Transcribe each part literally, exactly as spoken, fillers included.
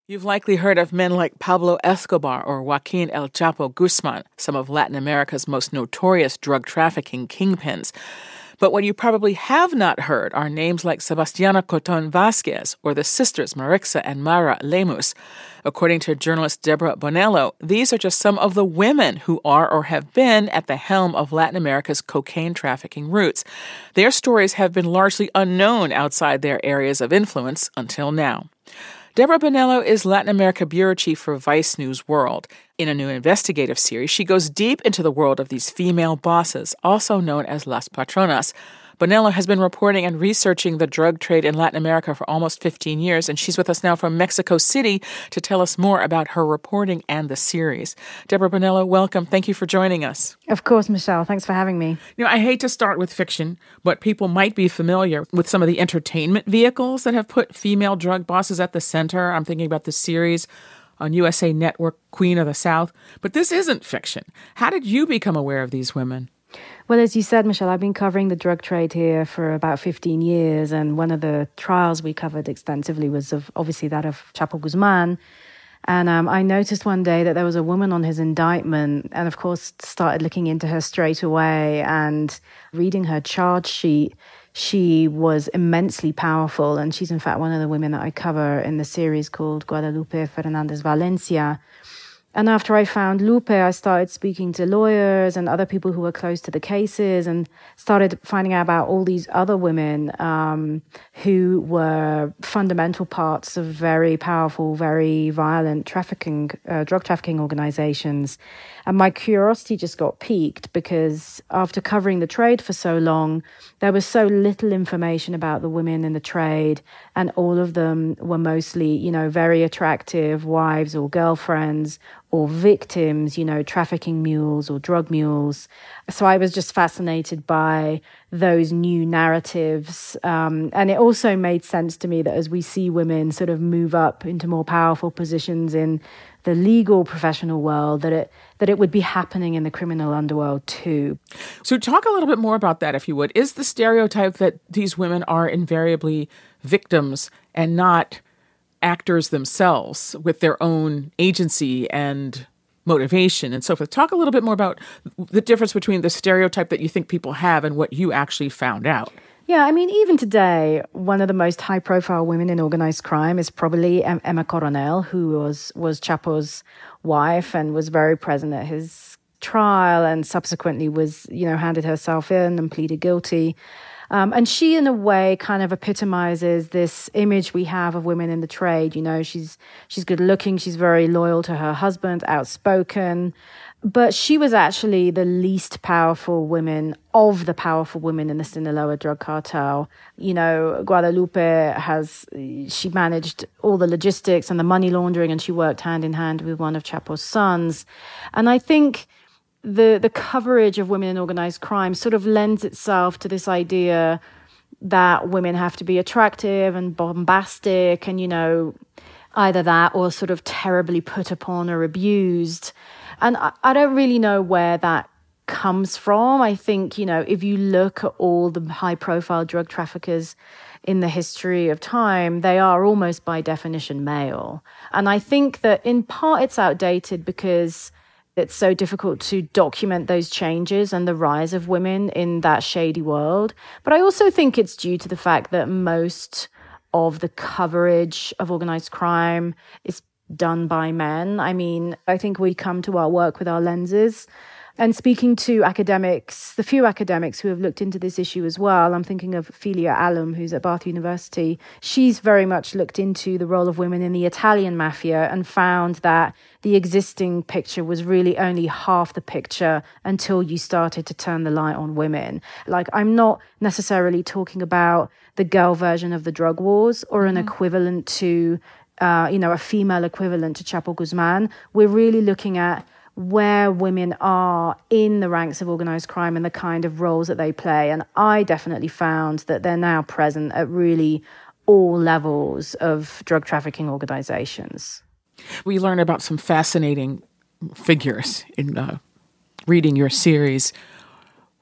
You've likely heard of men like Pablo Escobar or Joaquin El Chapo Guzman, some of Latin America's most notorious drug trafficking kingpins. But what you probably have not heard are names like Sebastiana Coton Vasquez or the sisters Marixa and Mara Lemus. According to journalist Deborah Bonello, these are just some of the women who are or have been at the helm of Latin America's cocaine trafficking routes. Their stories have been largely unknown outside their areas of influence until now. Deborah Bonello is Latin America bureau chief for Vice News World. In a new investigative series, she goes deep into the world of these female bosses, also known as Las Patronas. Bonello has been reporting and researching the drug trade in Latin America for almost fifteen years, and she's with us now from Mexico City to tell us more about her reporting and the series. Deborah Bonello, welcome. Thank you for joining us. Of course, Michelle. Thanks for having me. You know, I hate to start with fiction, but people might be familiar with some of the entertainment vehicles that have put female drug bosses at the center. I'm thinking about the series on U S A Network, Queen of the South. But this isn't fiction. How did you become aware of these women? Well, as you said, Michelle, I've been covering the drug trade here for about fifteen years. And one of the trials we covered extensively was of obviously that of Chapo Guzman. And um, I noticed one day that there was a woman on his indictment, and of course started looking into her straight away and reading her charge sheet. She was immensely powerful, and she's in fact one of the women that I cover in the series called Guadalupe Fernandez Valencia. And after I found Lupe, I started speaking to lawyers and other people who were close to the cases and started finding out about all these other women um, who were fundamental parts of very powerful, very violent trafficking, uh, drug trafficking organizations. And my curiosity just got piqued because after covering the trade for so long, there was so little information about the women in the trade, and all of them were mostly, you know, very attractive wives or girlfriends or victims, you know, trafficking mules or drug mules. So I was just fascinated by those new narratives. Um, and it also made sense to me that as we see women sort of move up into more powerful positions in the legal professional world, that it that it would be happening in the criminal underworld too. So talk a little bit more about that, if you would. Is the stereotype that these women are invariably victims and not actors themselves with their own agency and motivation and so forth? Talk a little bit more about the difference between the stereotype that you think people have and what you actually found out. Yeah, I mean, even today, one of the most high-profile women in organized crime is probably Emma Coronel, who was, was Chapo's wife and was very present at his trial and subsequently was, you know, handed herself in and pleaded guilty. Um, and she, in a way, kind of epitomizes this image we have of women in the trade. You know, she's she's good-looking, she's very loyal to her husband, outspoken. But she was actually the least powerful women of the powerful women in the Sinaloa drug cartel. You know, Guadalupe has, she managed all the logistics and the money laundering, and she worked hand in hand with one of Chapo's sons. And I think the the coverage of women in organized crime sort of lends itself to this idea that women have to be attractive and bombastic and, you know, either that or sort of terribly put upon or abused. And I, I don't really know where that comes from. I think, you know, if you look at all the high-profile drug traffickers in the history of time, they are almost by definition male. And I think that in part it's outdated because it's so difficult to document those changes and the rise of women in that shady world. But I also think it's due to the fact that most of the coverage of organized crime is done by men. I mean, I think we come to our work with our lenses. And speaking to academics, the few academics who have looked into this issue as well, I'm thinking of Filia Alum, who's at Bath University. She's very much looked into the role of women in the Italian mafia and found that the existing picture was really only half the picture until you started to turn the light on women. Like, I'm not necessarily talking about the girl version of the drug wars or an mm-hmm. equivalent to, uh, you know, a female equivalent to Chapo Guzman. We're really looking at where women are in the ranks of organized crime and the kind of roles that they play. And I definitely found that they're now present at really all levels of drug trafficking organizations. We learn about some fascinating figures in uh, reading your series.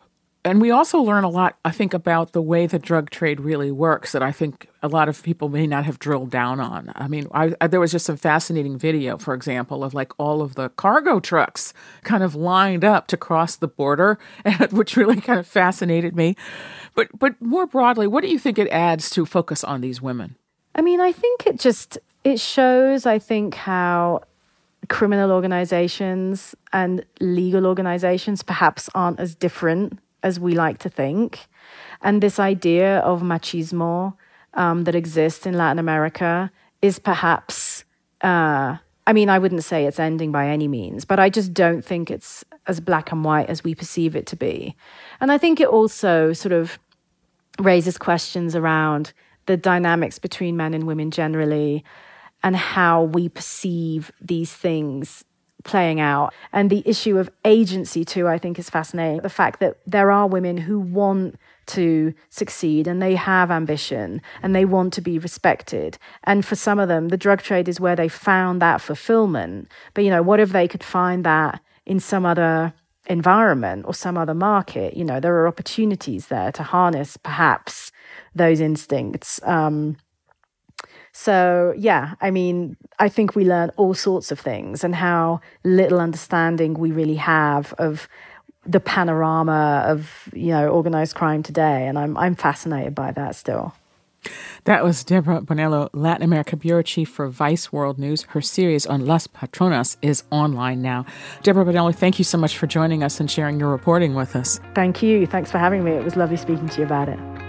And we also learn a lot, I think, about the way the drug trade really works that I think a lot of people may not have drilled down on. I mean, I, I, there was just some fascinating video, for example, of like all of the cargo trucks kind of lined up to cross the border, which really kind of fascinated me. But but more broadly, what do you think it adds to focus on these women? I mean, I think it just, it shows, I think, how criminal organizations and legal organizations perhaps aren't as different as we like to think. And this idea of machismo um, that exists in Latin America is perhaps, uh, I mean, I wouldn't say it's ending by any means, but I just don't think it's as black and white as we perceive it to be. And I think it also sort of raises questions around the dynamics between men and women generally and how we perceive these things playing out. And the issue of agency too, I think, is fascinating. The fact that there are women who want to succeed and they have ambition and they want to be respected. And for some of them, the drug trade is where they found that fulfillment. But, you know, what if they could find that in some other environment or some other market? You know, there are opportunities there to harness perhaps those instincts. Um, So, yeah, I mean, I think we learn all sorts of things and how little understanding we really have of the panorama of, you know, organized crime today. And I'm I'm fascinated by that still. That was Deborah Bonello, Latin America Bureau Chief for Vice World News. Her series on Las Patronas is online now. Deborah Bonello, thank you so much for joining us and sharing your reporting with us. Thank you. Thanks for having me. It was lovely speaking to you about it.